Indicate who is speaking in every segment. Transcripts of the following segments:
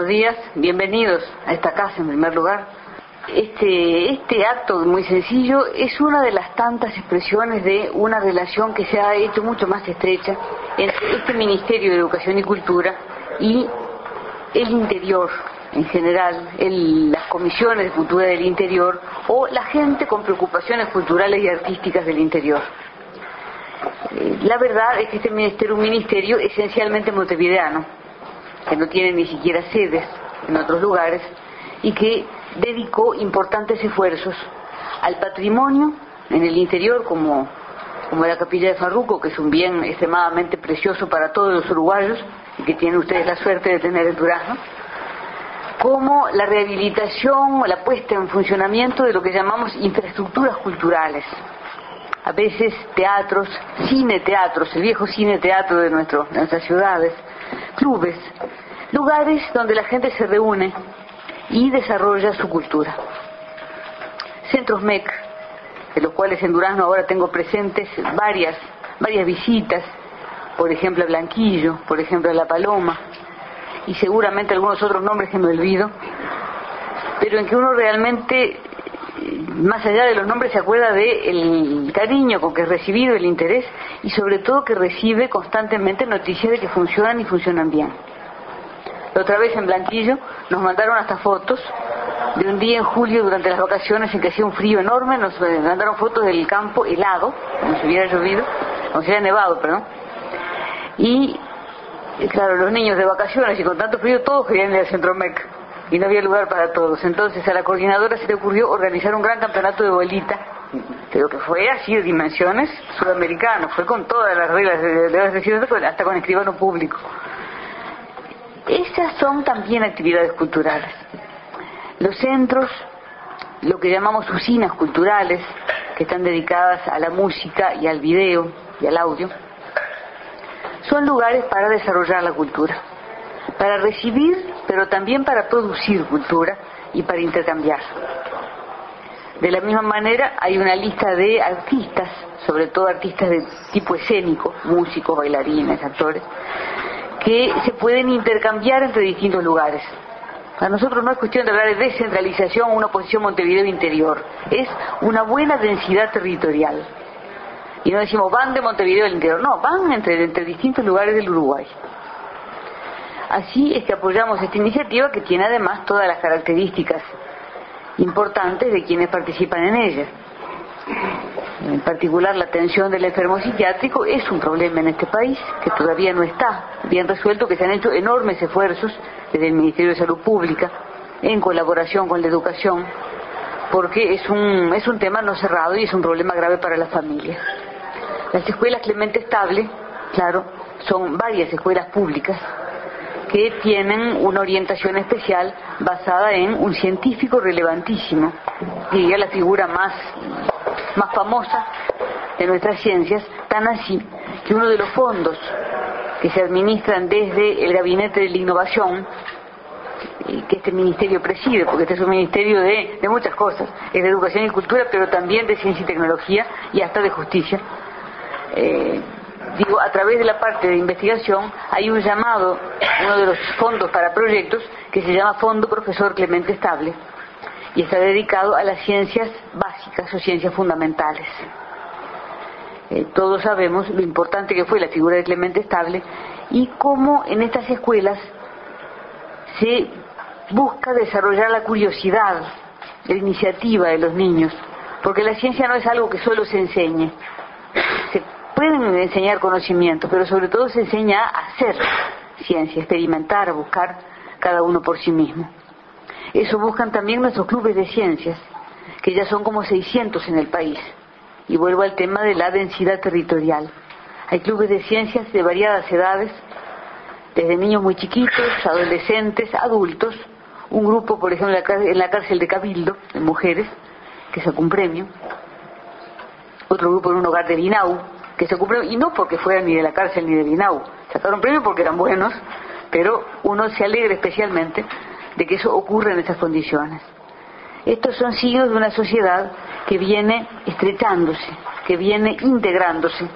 Speaker 1: buenos días, bienvenidos a esta casa en primer lugar. Este acto muy sencillo es una de las tantas expresiones de una relación que se ha hecho mucho más estrecha entre este Ministerio de Educación y Cultura y el interior en general, las comisiones de cultura del interior o la gente con preocupaciones culturales y artísticas del interior. La verdad es que este ministerio es un ministerio esencialmente montevideano, que no tiene ni siquiera sedes en otros lugares y que dedicó importantes esfuerzos al patrimonio en el interior, como la Capilla de Farruco, que es un bien extremadamente precioso para todos los uruguayos y que tienen ustedes la suerte de tener en Durazno, como la rehabilitación o la puesta en funcionamiento de lo que llamamos infraestructuras culturales. A veces teatros, cine-teatros, el viejo cine-teatro de nuestras ciudades, clubes, lugares donde la gente se reúne y desarrolla su cultura. Centros MEC, de los cuales en Durazno ahora tengo presentes varias visitas, por ejemplo a Blanquillo, por ejemplo a La Paloma, y seguramente algunos otros nombres que me olvido, pero en que uno realmente, más allá de los nombres, se acuerda del cariño con que es recibido, el interés, y sobre todo que recibe constantemente noticias de que funcionan y funcionan bien. La otra vez en Blanquillo nos mandaron hasta fotos de un día en julio durante las vacaciones en que hacía un frío enorme, nos mandaron fotos del campo helado, como si hubiera llovido, como si hubiera nevado, perdón, y claro, los niños de vacaciones y con tanto frío todos querían ir al Centro MEC y no había lugar para todos. Entonces a la coordinadora se le ocurrió organizar un gran campeonato de bolita, pero que fue así de dimensiones sudamericanas, fue con todas las reglas de las decisiones, hasta con escribano público. Esas son también actividades culturales. Los centros, lo que llamamos usinas culturales, que están dedicadas a la música y al video y al audio, son lugares para desarrollar la cultura, para recibir, pero también para producir cultura y para intercambiar. De la misma manera hay una lista de artistas, sobre todo artistas de tipo escénico, músicos, bailarines, actores, que se pueden intercambiar entre distintos lugares. Para nosotros no es cuestión de hablar de descentralización o una posición Montevideo interior, es una buena densidad territorial. Y no decimos van de Montevideo al interior, no, van entre distintos lugares del Uruguay. Así es que apoyamos esta iniciativa, que tiene además todas las características importantes de quienes participan en ella. En particular, la atención del enfermo psiquiátrico es un problema en este país que todavía no está bien resuelto, que se han hecho enormes esfuerzos desde el Ministerio de Salud Pública en colaboración con la educación, porque es un tema no cerrado y es un problema grave para las familias. Las escuelas Clemente Estable, claro, son varias escuelas públicas que tienen una orientación especial basada en un científico relevantísimo, diría la figura más famosa de nuestras ciencias, tan así que uno de los fondos que se administran desde el Gabinete de la Innovación, que este ministerio preside, porque este es un ministerio de muchas cosas, es de educación y cultura, pero también de ciencia y tecnología y hasta de justicia. A través de la parte de investigación hay un llamado, uno de los fondos para proyectos, que se llama Fondo Profesor Clemente Estable, y está dedicado a las ciencias básicas o ciencias fundamentales. Todos sabemos lo importante que fue la figura de Clemente Estable y cómo en estas escuelas se busca desarrollar la curiosidad, la iniciativa de los niños, porque la ciencia no es algo que solo se enseñe. Se pueden enseñar conocimientos, pero sobre todo se enseña a hacer ciencia, a experimentar, a buscar cada uno por sí mismo. Eso buscan también nuestros clubes de ciencias, que ya son como 600 en el país. Y vuelvo al tema de la densidad territorial. Hay clubes de ciencias de variadas edades, desde niños muy chiquitos, adolescentes, adultos. Un grupo, por ejemplo, en la cárcel de Cabildo, de mujeres, que sacó un premio. Otro grupo en un hogar de Binau, que sacó un premio, y no porque fueran ni de la cárcel ni de Binau. Sacaron premio porque eran buenos, pero uno se alegra especialmente de que eso ocurra en estas condiciones. Estos son signos de una sociedad que viene estrechándose, que viene integrándose,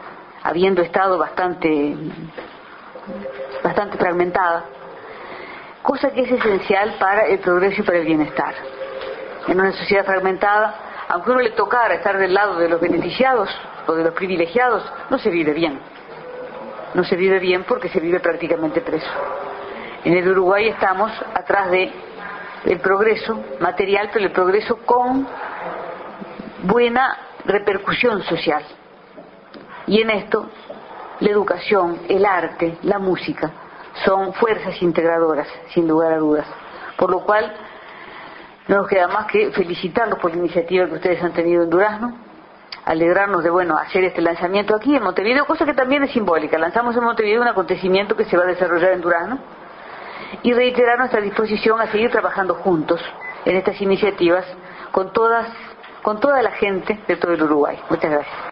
Speaker 1: habiendo estado bastante fragmentada, cosa que es esencial para el progreso y para el bienestar. En una sociedad fragmentada, aunque uno le tocara estar del lado de los beneficiados o de los privilegiados, no se vive bien. No se vive bien porque se vive prácticamente preso. En el Uruguay estamos atrás de el progreso material, pero el progreso con buena repercusión social. Y en esto, la educación, el arte, la música, son fuerzas integradoras, sin lugar a dudas. Por lo cual, no nos queda más que felicitarlos por la iniciativa que ustedes han tenido en Durazno, alegrarnos de, hacer este lanzamiento aquí en Montevideo, cosa que también es simbólica. Lanzamos en Montevideo un acontecimiento que se va a desarrollar en Durazno, y reiterar nuestra disposición a seguir trabajando juntos en estas iniciativas con toda la gente de todo el Uruguay. Muchas gracias.